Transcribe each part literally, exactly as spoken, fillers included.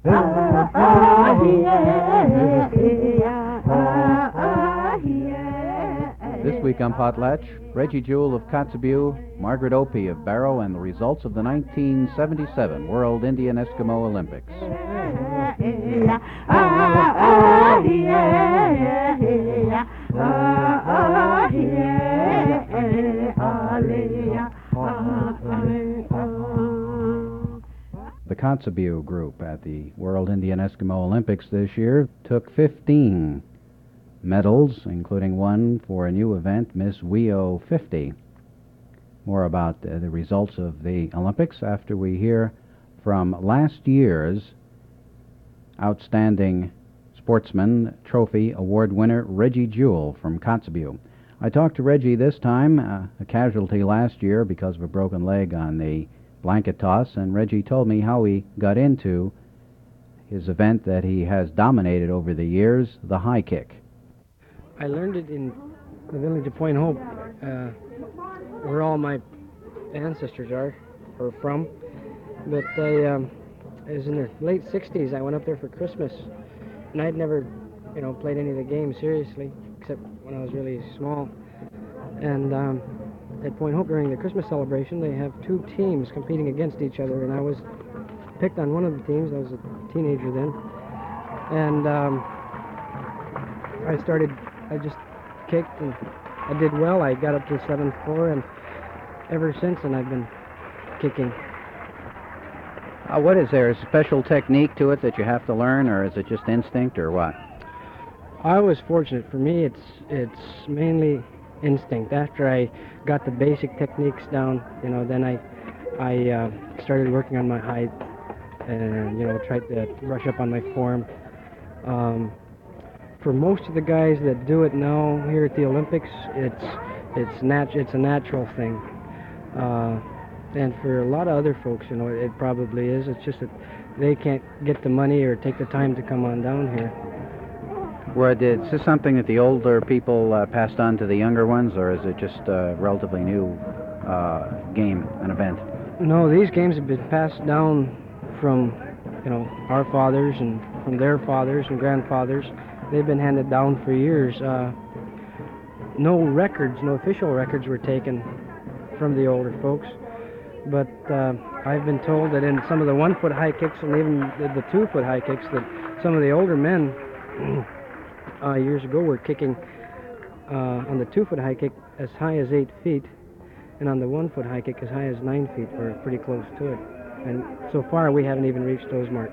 This week on Potlatch, Reggie Jewell of Kotzebue, Margaret Opie of Barrow, and the results of the nineteen seventy-seven World Indian Eskimo Olympics. The Kotzebue group at the World Indian Eskimo Olympics this year took fifteen medals, including one for a new event, Miss Weo fifty. More about uh, the results of the Olympics after we hear from last year's Outstanding Sportsman Trophy Award winner, Reggie Jewell from Kotzebue. I talked to Reggie this time, uh, a casualty last year because of a broken leg on the blanket toss, and Reggie told me how he got into his event that he has dominated over the years, the high kick. I learned it in the village of Point Hope, uh, where all my ancestors are, or from. But I, um, it was in the late sixties. I went up there for Christmas, and I'd never, you know, played any of the games seriously, except when I was really small. And um, at Point Hope during the Christmas celebration, they have two teams competing against each other, and I was picked on one of the teams. I was a teenager then, and um, I started. I just kicked, and I did well. I got up to seven four, and ever since then I've been kicking. Uh, what is there, a special technique to it that you have to learn, or is it just instinct, or what? I was fortunate. For me, it's it's mainly instinct. After I got the basic techniques down, you know, then I I uh, started working on my height, and you know, tried to brush up on my form. Um, For most of the guys that do it now here at the Olympics, it's it's nat it's a natural thing, uh, and for a lot of other folks, you know, it, it probably is. It's just that they can't get the money or take the time to come on down here. Well, is this something that the older people uh, passed on to the younger ones, or is it just a relatively new uh, game, an event? No, these games have been passed down from, you know, our fathers and from their fathers and grandfathers. They've been handed down for years. Uh, no records, no official records were taken from the older folks, but uh, I've been told that in some of the one-foot high kicks and even the, the two-foot high kicks, that some of the older men uh, years ago were kicking uh, on the two-foot high kick as high as eight feet, and on the one-foot high kick as high as nine feet. We're pretty close to it, and so far we haven't even reached those marks.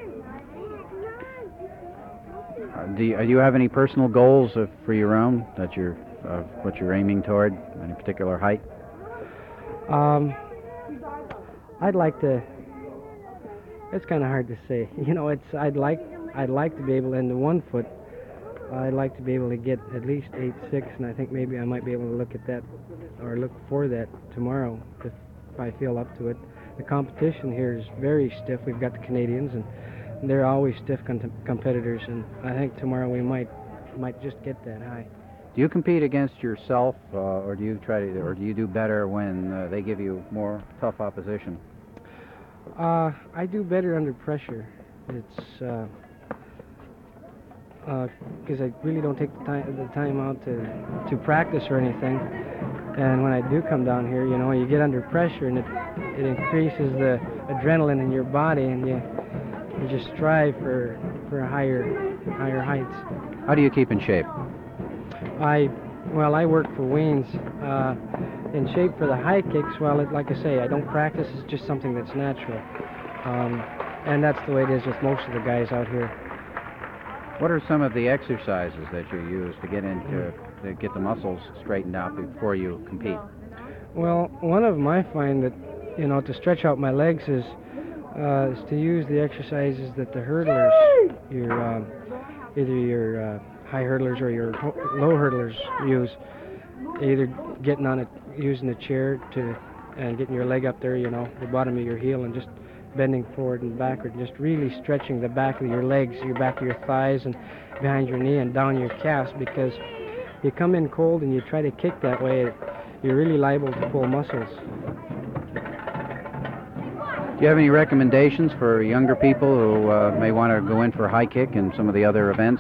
Uh, do, you, do you have any personal goals uh, for your own that you're, uh, what you're aiming toward, any particular height? Um, I'd like to. It's kind of hard to say. You know, it's. I'd like. I'd like to be able, in the one foot, I'd like to be able to get at least eight six, and I think maybe I might be able to look at that, or look for that tomorrow if, if I feel up to it. The competition here is very stiff. We've got the Canadians, and they're always stiff con- competitors, and I think tomorrow we might might just get that high. Do you compete against yourself, uh, or do you try to, or do you do better when uh, they give you more tough opposition? Uh, I do better under pressure. It's uh, because uh, I really don't take the time the time out to to practice or anything. And when I do come down here, you know, you get under pressure, and it it increases the adrenaline in your body, and you you just strive for for higher higher heights. How do you keep in shape? I well, I work for Wayne's. Uh, in shape for the high kicks, well, it, like I say, I don't practice. It's just something that's natural, um, and that's the way it is with most of the guys out here. What are some of the exercises that you use to get into to get the muscles straightened out before you compete? Well, one of them I find that, you know, to stretch out my legs is uh, is to use the exercises that the hurdlers, your um, either your uh, high hurdlers or your low hurdlers use. Either getting on it, using a chair to, and getting your leg up there, you know, the bottom of your heel, and just bending forward and backward, just really stretching the back of your legs, your back of your thighs, and behind your knee and down your calves, because you come in cold and you try to kick that way, you're really liable to pull muscles. Do you have any recommendations for younger people who uh, may want to go in for high kick and some of the other events?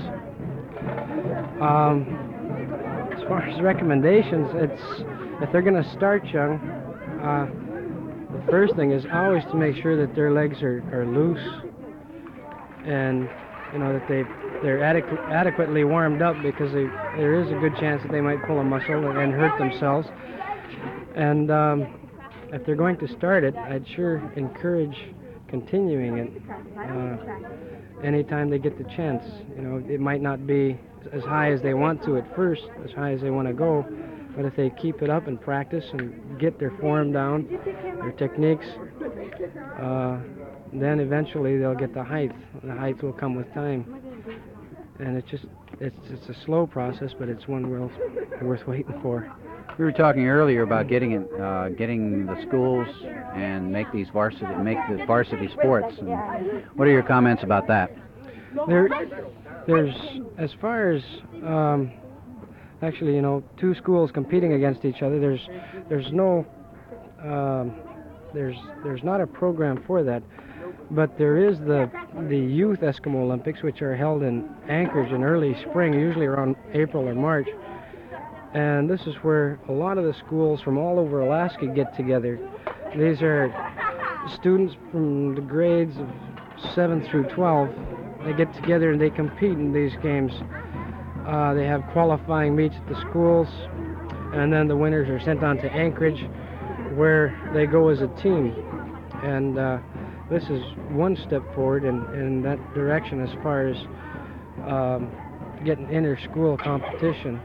Um, as far as recommendations, it's if they're going to start young, uh, the first thing is always to make sure that their legs are, are loose, and you know that they they're adequ adequately warmed up, because they, there is a good chance that they might pull a muscle and, and hurt themselves. And um, if they're going to start it, I'd sure encourage continuing it uh, anytime they get the chance. You know, it might not be as high as they want to at first, as high as they want to go, but if they keep it up and practice and get their form down, their techniques, uh, then eventually they'll get the height. The height will come with time. And it's just, it's, it's a slow process, but it's one worth, worth waiting for. We were talking earlier about getting it, uh, getting the schools and make these varsity, make the varsity sports. And what are your comments about that? There, there's, as far as, um, actually, you know, two schools competing against each other, there's, there's no, um, there's, there's not a program for that. But there is the the Youth Eskimo Olympics, which are held in Anchorage in early spring, usually around April or March. And this is where a lot of the schools from all over Alaska get together. These are students from the grades of seven through twelve. They get together and they compete in these games. Uh, they have qualifying meets at the schools, and then the winners are sent on to Anchorage, where they go as a team. And uh, this is one step forward in, in that direction as far as um, getting inter-school competition.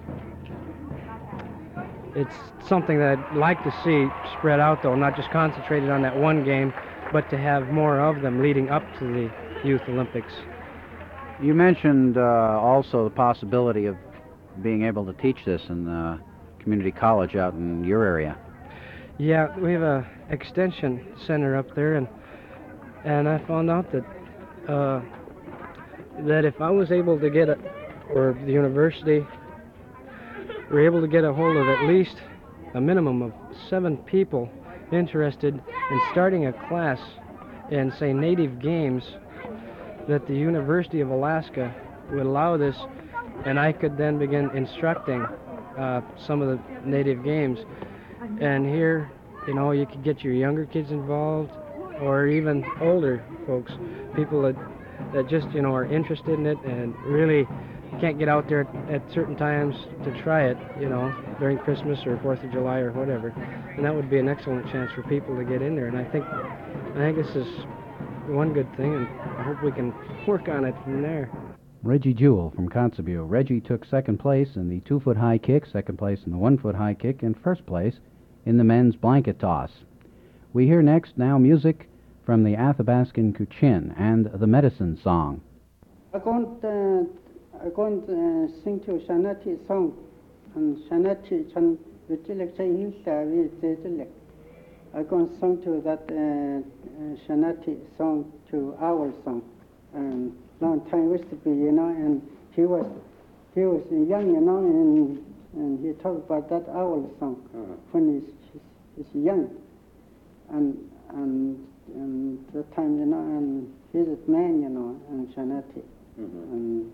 It's something that I'd like to see spread out, though, not just concentrated on that one game, but to have more of them leading up to the Youth Olympics. You mentioned uh, also the possibility of being able to teach this in the community college out in your area. Yeah, we have a extension center up there, and and I found out that uh, that if I was able to get it, or the university were able to get a hold of at least a minimum of seven people interested in starting a class in, say, native games, that the University of Alaska would allow this, and I could then begin instructing uh, some of the native games. And here, you know, you could get your younger kids involved, or even older folks, people that, that just, you know, are interested in it and really can't get out there at, at certain times to try it, you know, during Christmas or Fourth of July or whatever. And that would be an excellent chance for people to get in there. And I think, I think this is one good thing, and I hope we can work on it from there. Reggie Jewell from Kotzebue. Reggie took second place in the two-foot high kick, second place in the one-foot high kick, and first place in the men's blanket toss. We hear next now music from the Athabascan Kuchin and the Medicine Song. I'm going to, I'm going to sing to Shanati song, and Shanati chan vitilek say hilta vi zetilek. I'm going to sing to that uh, Shanati song, to our song, and long time used to be, you know, and he was he was young, you know, and and he talked about that owl song uh-huh. when he's, he's he's young, and and and that time, you know, and he's a man, you know, and Shanati, mm-hmm. and,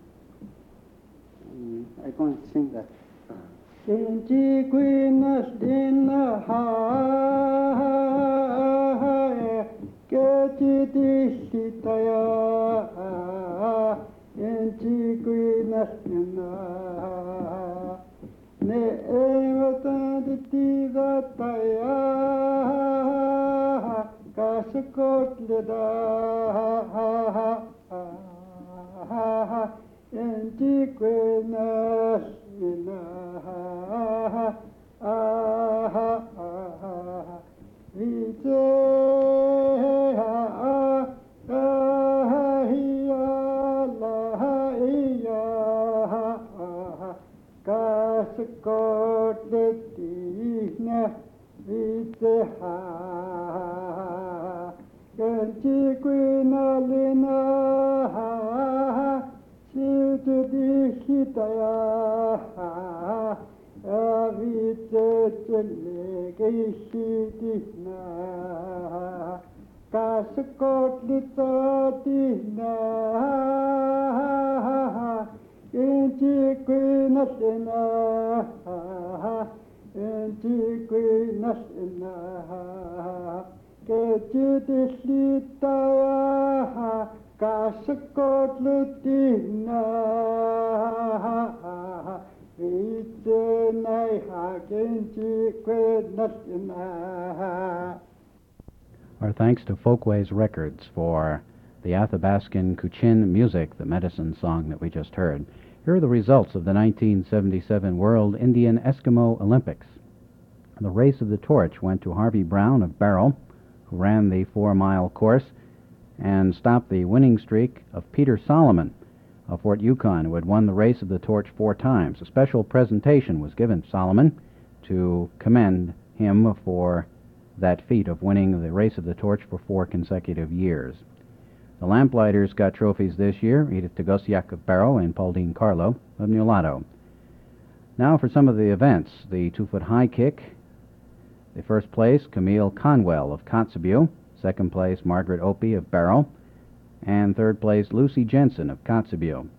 and I'm going to sing that. Inji Guinness Dina Ha Geti Disitaya Inji Guinness Dina Ne Evatan Divataya Kasakot Leda Inji Guinness Dina Ah ah Vite ah ah hiya la hiya Kasakot Ledina Vite ha Ganti Quina Lina ha Situ Dihitaya ha Avite Telegishidina Kaskot Litatina, Inti Queenasina, Inti Queenasina, Ketidisita, Kaskot Litina, Itinai Hakinti Queenasina. Our thanks to Folkways Records for the Athabascan Kuchin music, the medicine song that we just heard. Here are the results of the nineteen seventy-seven World Indian Eskimo Olympics. The race of the torch went to Harvey Brown of Barrow, who ran the four-mile course and stopped the winning streak of Peter Solomon of Fort Yukon, who had won the race of the torch four times. A special presentation was given to Solomon to commend him for that feat of winning the race of the torch for four consecutive years. The Lamplighters got trophies this year, Edith Tegosiak of Barrow and Pauline Carlo of Nulato. Now for some of the events. The two-foot high kick. The first place, Camille Conwell of Kotzebue. Second place, Margaret Opie of Barrow. And third place, Lucy Jensen of Kotzebue.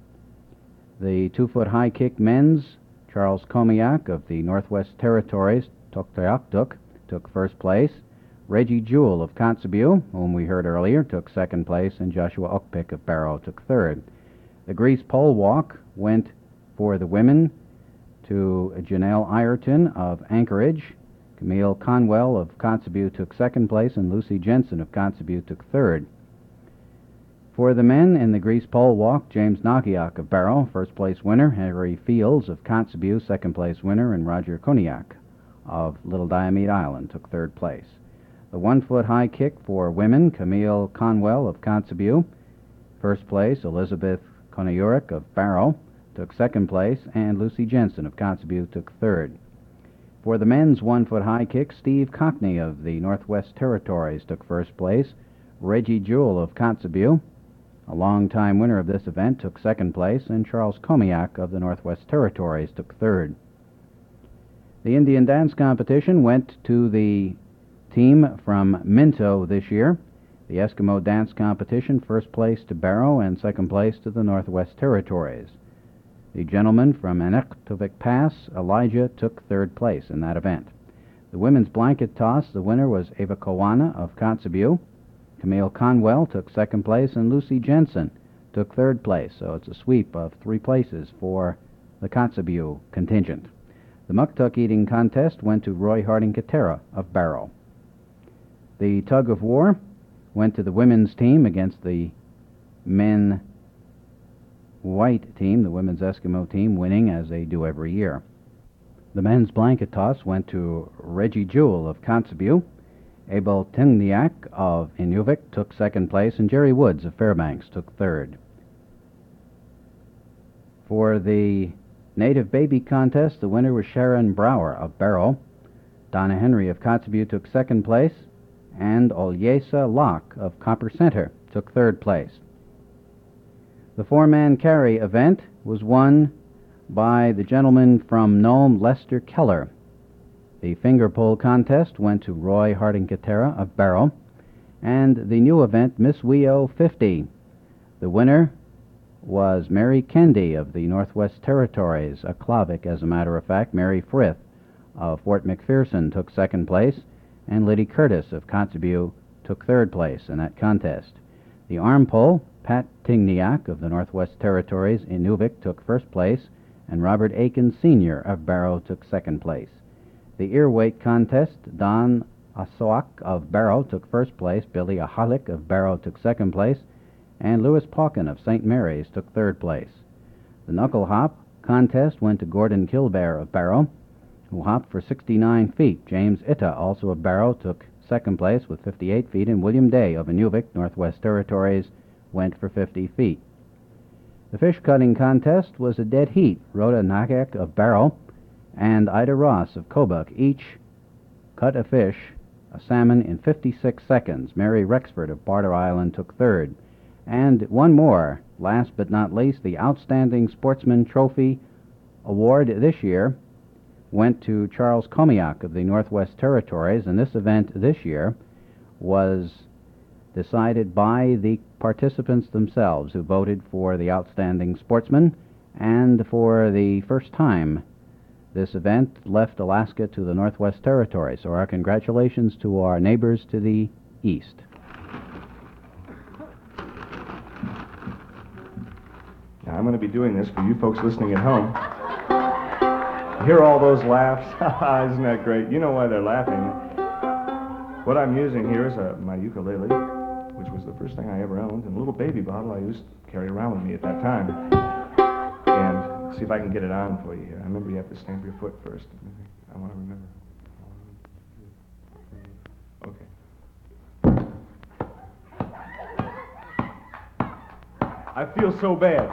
The two-foot high kick men's, Charles Komiak of the Northwest Territories, Tuktoyaktuk, took first place. Reggie Jewell of Kotzebue, whom we heard earlier, took second place, and Joshua Okpik of Barrow took third. The Grease Pole Walk went for the women to Janelle Ireton of Anchorage. Camille Conwell of Kotzebue took second place, and Lucy Jensen of Kotzebue took third. For the men in the Grease Pole Walk, James Nagiak of Barrow, first place winner. Harry Fields of Kotzebue, second place winner, and Roger Koniak of Little Diomede Island took third place. The one-foot high kick for women, Camille Conwell of Kotzebue, first place. Elizabeth Konayurik of Barrow took second place, and Lucy Jensen of Kotzebue took third. For the men's one-foot high kick, Steve Cockney of the Northwest Territories took first place. Reggie Jewell of Kotzebue, a long-time winner of this event, took second place, and Charles Komiak of the Northwest Territories took third. The Indian dance competition went to the team from Minto this year. The Eskimo dance competition, first place to Barrow and second place to the Northwest Territories. The gentleman from Anektovik Pass, Elijah, took third place in that event. The women's blanket toss, the winner was Eva Kowana of Kotzebue. Camille Conwell took second place, and Lucy Jensen took third place. So it's a sweep of three places for the Kotzebue contingent. The muktuk eating contest went to Roy Harding Katera of Barrow. The tug of war went to the women's team against the men white team, the women's Eskimo team, winning as they do every year. The men's blanket toss went to Reggie Jewell of Kotzebue. Abel Tingniak of Inuvik took second place, and Jerry Woods of Fairbanks took third. For the Native Baby Contest, the winner was Sharon Brower of Barrow. Donna Henry of Kotzebue took second place, and Olyesa Locke of Copper Center took third place. The four-man carry event was won by the gentleman from Nome, Lester Keller. The finger pole contest went to Roy Harding Katera of Barrow, and the new event, Miss Weo fifty. The winner was Mary Kendi of the Northwest Territories, a Klavic, as a matter of fact. Mary Frith of Fort McPherson took second place, and Liddy Curtis of Kotzebue took third place in that contest. The arm pole, Pat Tingniak of the Northwest Territories, Inuvik, took first place, and Robert Aiken Senior of Barrow took second place. The ear weight contest, Don Asoak of Barrow took first place, Billy Ahalik of Barrow took second place, and Louis Pauken of Saint Mary's took third place. The knuckle hop contest went to Gordon Kilbear of Barrow, who hopped for sixty-nine feet. James Itta, also of Barrow, took second place with fifty-eight feet, and William Day of Inuvik, Northwest Territories, went for fifty feet. The fish cutting contest was a dead heat. Rhoda Nagek of Barrow and Ida Ross of Kobuk each cut a fish, a salmon, in fifty-six seconds. Mary Rexford of Barter Island took third. And one more, last but not least, the Outstanding Sportsman Trophy Award this year went to Charles Komiak of the Northwest Territories, and this event this year was decided by the participants themselves who voted for the outstanding sportsman, and for the first time this event left Alaska to the Northwest Territories. So our congratulations to our neighbors to the east. Now, I'm going to be doing this for you folks listening at home. Hear all those laughs? Isn't that great? You know why they're laughing. What I'm using here is a, my ukulele, which was the first thing I ever owned, and a little baby bottle I used to carry around with me at that time. And see if I can get it on for you here. I remember you have to stamp your foot first. I want to remember. Okay. I feel so bad.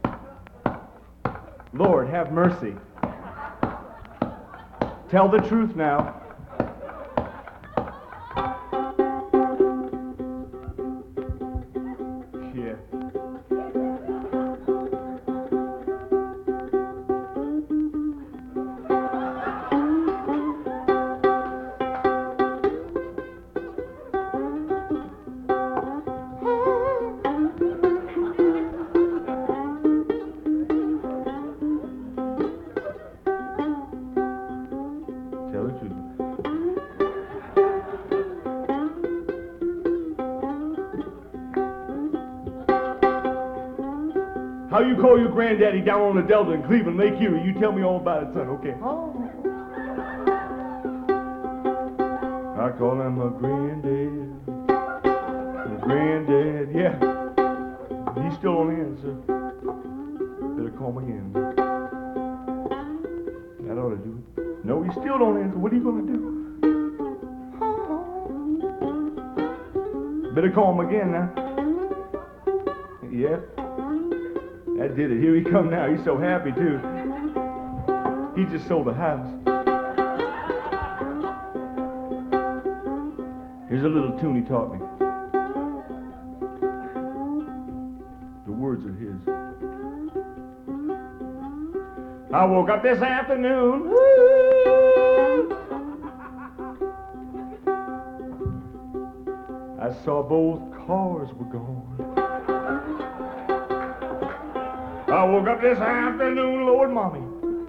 Lord, have mercy. Tell the truth now. Yeah. Tell the truth. How you call your granddaddy down on the Delta in Cleveland, Lake Erie? You tell me all about it, son, okay? Oh. I call him a granddad. A granddad, yeah. He still don't answer. Better call him again. That ought to do it. No, he still don't answer. What are you gonna do? Better call him again now. Yeah. That did it. Here he come now. He's so happy, too. He just sold the house. Here's a little tune he taught me. The words are his. I woke up this afternoon. Woo! I saw both cars were gone. I woke up this afternoon, Lord, Mommy.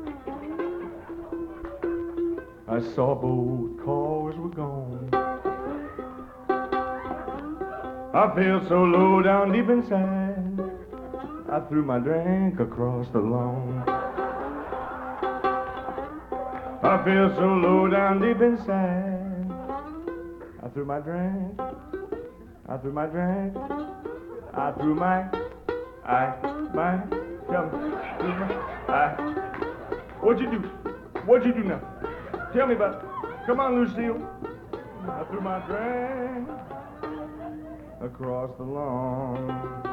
I saw both cars were gone. I felt so low down deep inside. I threw my drink across the lawn. I feel so low down deep inside. I threw my drink. I threw my drink. I threw my. I. My. Tell me. Threw my, I. What'd you do? What'd you do now? Tell me about it. Come on, Lucille. I threw my drink across the lawn.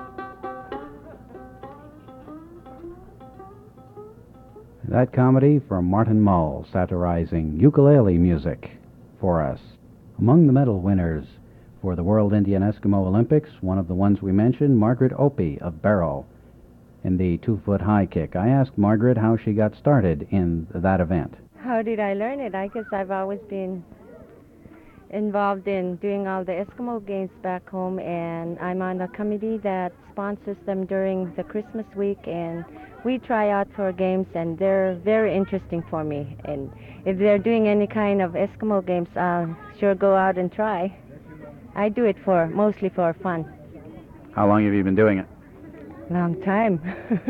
That comedy from Martin Mull, satirizing ukulele music for us. Among the medal winners for the World Indian Eskimo Olympics, one of the ones we mentioned, Margaret Opie of Barrow, in the two-foot high kick. I asked Margaret how she got started in that event. How did I learn it? I guess I've always been involved in doing all the Eskimo games back home, and I'm on a committee that sponsors them during the Christmas week, and we try out for games, and they're very interesting for me. And if they're doing any kind of Eskimo games, I'll sure go out and try. I do it for mostly for fun. How long have you been doing it? Long time.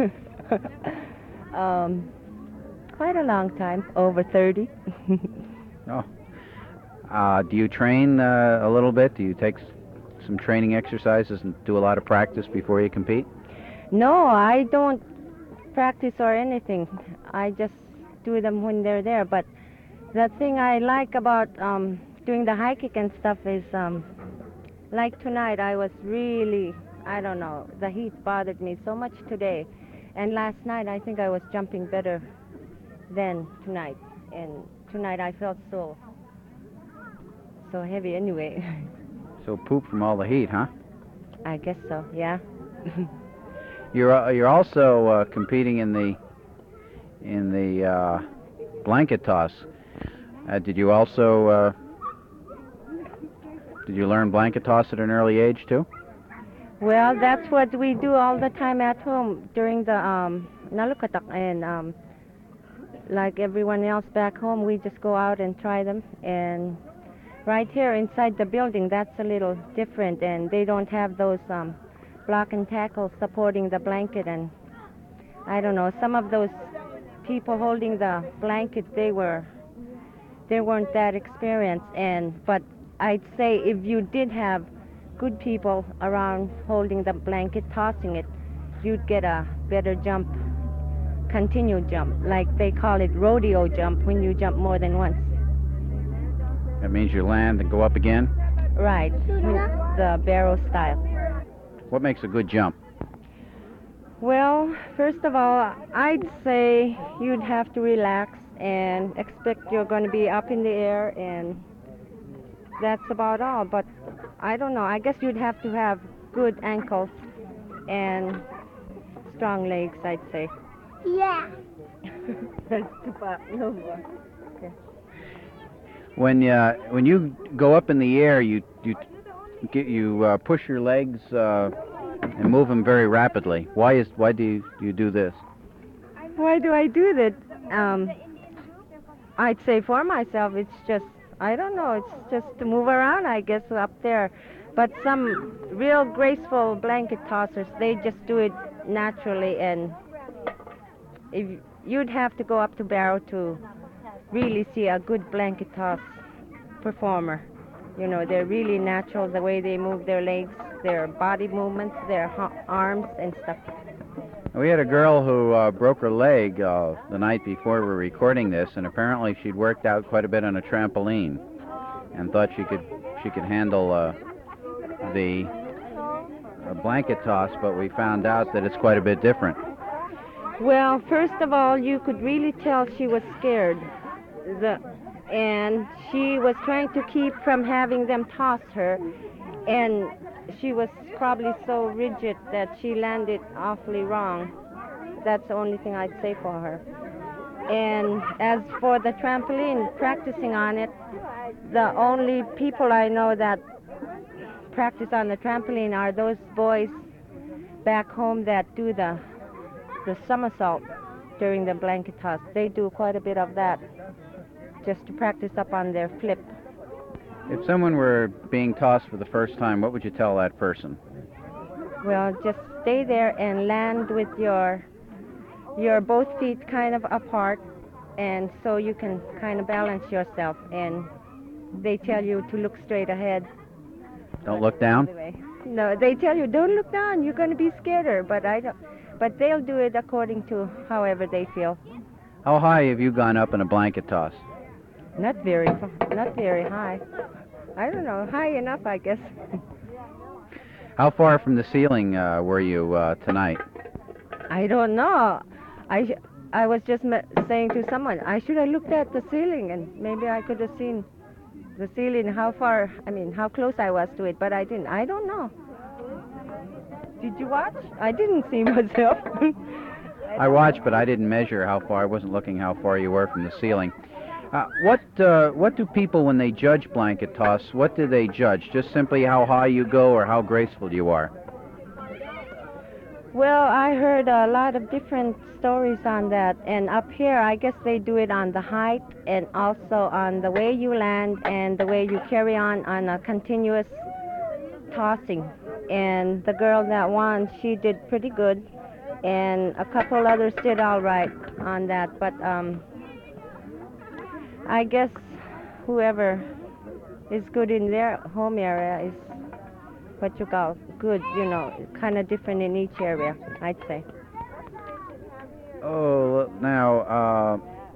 um, quite a long time, over thirty. Oh. Uh, do you train uh, a little bit? Do you take s- some training exercises and do a lot of practice before you compete? No, I don't practice or anything. I just do them when they're there. But the thing I like about um, doing the high kick and stuff is, um, like tonight, I was really, I don't know, the heat bothered me so much today. And last night, I think I was jumping better than tonight. And tonight, I felt so, so heavy anyway. So poop from all the heat, huh? I guess so, yeah. You're uh, you're also uh, competing in the in the uh, blanket toss. Uh, did you also uh, Did you learn blanket toss at an early age, too? Well, that's what we do all the time at home during the um, nalukatak, and um, like everyone else back home, we just go out and try them. And right here inside the building, that's a little different, and they don't have those um, block and tackle supporting the blanket. And I don't know, some of those people holding the blanket, they were, they weren't that experienced. And but I'd say if you did have good people around holding the blanket, tossing it, you'd get a better jump, continued jump, like they call it rodeo jump, when you jump more than once. That means you land and go up again? Right, the barrel style. What makes a good jump? Well, first of all, I'd say you'd have to relax and expect you're going to be up in the air, and that's about all. But I don't know, I guess you'd have to have good ankles and strong legs, I'd say. Yeah. That's too far. No more. Okay. When uh, when you go up in the air, you you get you uh, push your legs uh, and move them very rapidly. Why is why do you, you do this? Why do I do that? Um, I'd say for myself, it's just, I don't know, it's just to move around, I guess, up there. But some real graceful blanket tossers, they just do it naturally, and if you'd have to go up to Barrow to really see a good blanket toss performer. You know, they're really natural, the way they move their legs, their body movements, their ha- arms and stuff. We had a girl who uh, broke her leg uh, the night before we were recording this, and apparently she'd worked out quite a bit on a trampoline and thought she could she could handle uh, the uh, blanket toss, but we found out that it's quite a bit different. Well, first of all, you could really tell she was scared. The, and she was trying to keep from having them toss her, and she was probably so rigid that she landed awfully wrong. That's the only thing I'd say for her. And as for the trampoline, practicing on it, the only people I know that practice on the trampoline are those boys back home that do the the somersault during the blanket toss. They do quite a bit of that just to practice up on their flip. If someone were being tossed for the first time, what would you tell that person? Well, just stay there and land with your your both feet kind of apart, and so you can kind of balance yourself. And they tell you to look straight ahead. Don't look down? No, they tell you don't look down. You're going to be scared, but I don't. But they'll do it according to however they feel. How high have you gone up in a blanket toss? Not very, not very high. I don't know, high enough, I guess. How far from the ceiling uh, were you uh, tonight? I don't know. I, I was just me- saying to someone, I should have looked at the ceiling, and maybe I could have seen the ceiling, how far, I mean, how close I was to it, but I didn't. I don't know. Did you watch? I didn't see myself. I watched, but I didn't measure how far. I wasn't looking how far you were from the ceiling. Uh, what uh, what do people, when they judge blanket toss, what do they judge? Just simply how high you go or how graceful you are? Well, I heard a lot of different stories on that, and up here I guess they do it on the height and also on the way you land and the way you carry on on a continuous tossing. And the girl that won, she did pretty good, and a couple others did all right on that, but um, I guess whoever is good in their home area is what you call good, you know, kind of different in each area, I'd say. Oh, now, uh,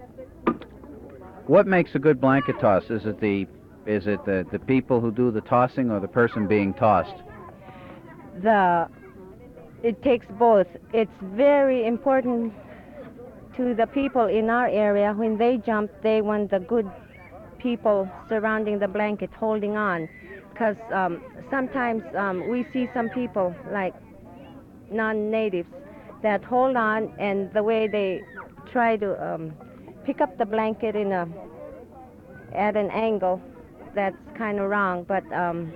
what makes a good blanket toss? Is it the is it the, the people who do the tossing or the person being tossed? The it takes both. It's very important to the people in our area. When they jump, they want the good people surrounding the blanket holding on, because um, sometimes um, we see some people like non-natives that hold on, and the way they try to um, pick up the blanket in a at an angle, that's kind of wrong, but um,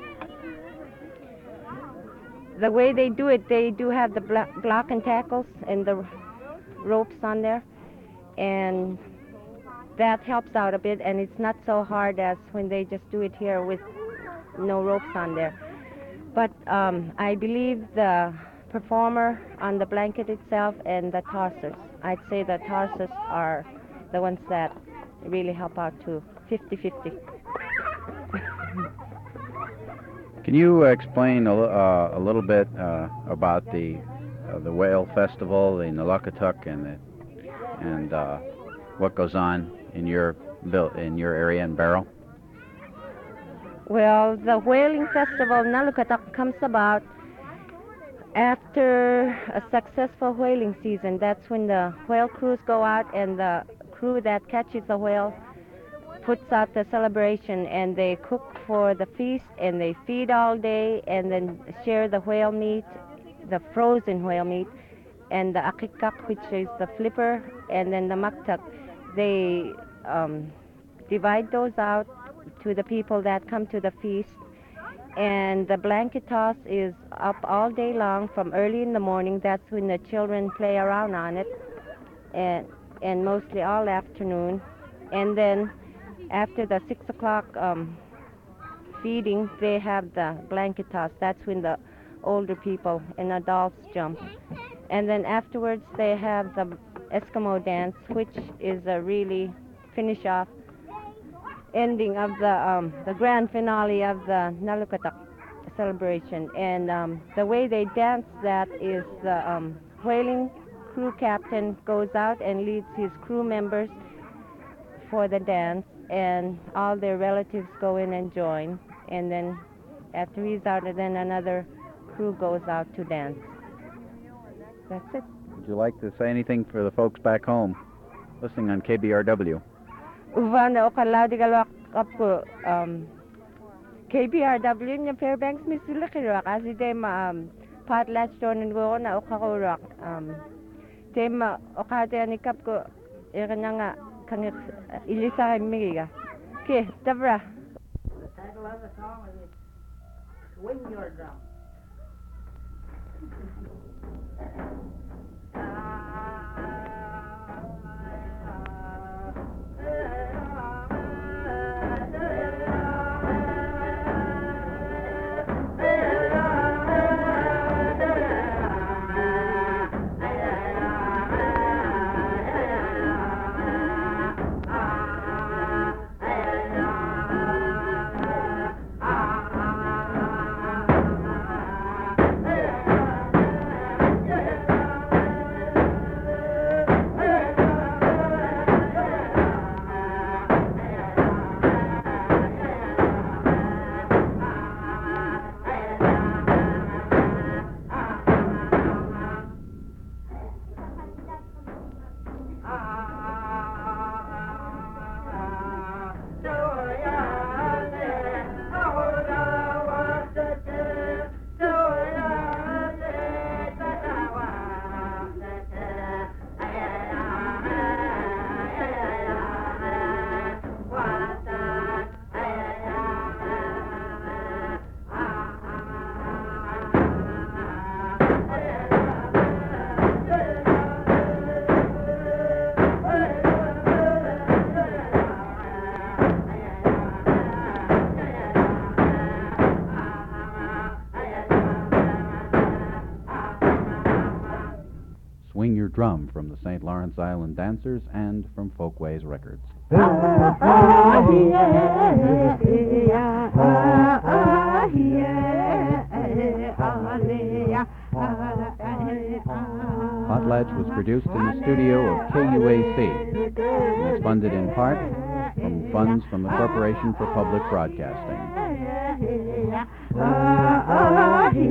the way they do it, they do have the blo- block and tackles and the ropes on there, and that helps out a bit, and it's not so hard as when they just do it here with no ropes on there. But um, I believe the performer on the blanket itself and the tossers, I'd say the tossers are the ones that really help out too, fifty-fifty. Can you explain a, li- uh, a little bit uh, about the uh, the whale festival, the Nalukattuk, and the, and uh, what goes on in your vil- in your area in Barrow? Well, the whaling festival Nalukattuk comes about after a successful whaling season. That's when the whale crews go out, and the crew that catches the whale puts out the celebration, and they cook for the feast, and they feed all day, and then share the whale meat, the frozen whale meat, and the akikak, which is the flipper, and then the maktak. They um, divide those out to the people that come to the feast, and the blanket toss is up all day long from early in the morning. That's when the children play around on it, and and mostly all afternoon, and then after the six o'clock um, feeding, they have the blanket toss. That's when the older people and adults jump. And then afterwards, they have the Eskimo dance, which is a really finish off ending of the um, the grand finale of the Nalukattuk celebration. And um, the way they dance that is the um, whaling crew captain goes out and leads his crew members for the dance, and all their relatives go in and join, and then after he's out, then another crew goes out to dance. That's it. Would you like to say anything for the folks back home listening on K B R W? Uvana okalaudi galwak kapko um K B R W nya Fairbanks misulakirwa kasi tema um potlatch doon ngo na okakurok um tema okate ani kapko ikanya nga kang ilisa migiga. Okay, Dabra. The title of the song is Swing Your Drum. Swing Your Drum from the Saint Lawrence Island Dancers and from Folkways Records. Potlatch was produced in the studio of K U A C and was funded in part from funds from the Corporation for Public Broadcasting.